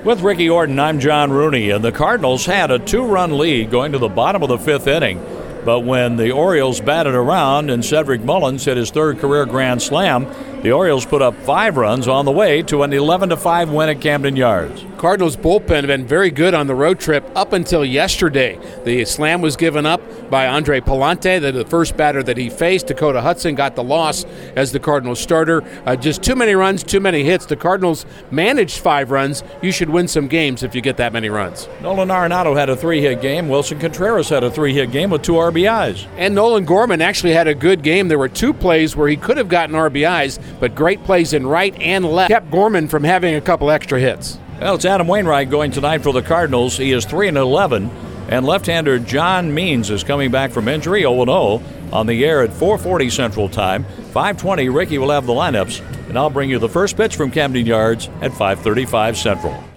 With Ricky Orton, I'm John Rooney, and the Cardinals had a 2-run lead going to the bottom of the 5th inning. But when the Orioles batted around and Cedric Mullins hit his 3rd career grand slam, the Orioles put up 5 runs on the way to an 11-5 win at Camden Yards. Cardinals bullpen have been very good on the road trip up until yesterday. The slam was given up by Andre Palante, the first batter that he faced. Dakota Hudson got the loss as the Cardinals starter. Just too many runs, too many hits. The Cardinals managed 5 runs. You should win some games if you get that many runs. Nolan Arenado had a 3-hit game. Wilson Contreras had a 3-hit game with 2 RBIs. And Nolan Gorman actually had a good game. There were 2 plays where he could have gotten RBIs, but great plays in right and left kept Gorman from having a couple extra hits. Well, it's Adam Wainwright going tonight for the Cardinals. He is 3-11, and left-hander John Means is coming back from injury, 0-0, on the air at 4:40 Central Time. 5:20, Ricky will have the lineups, and I'll bring you the first pitch from Camden Yards at 5:35 Central.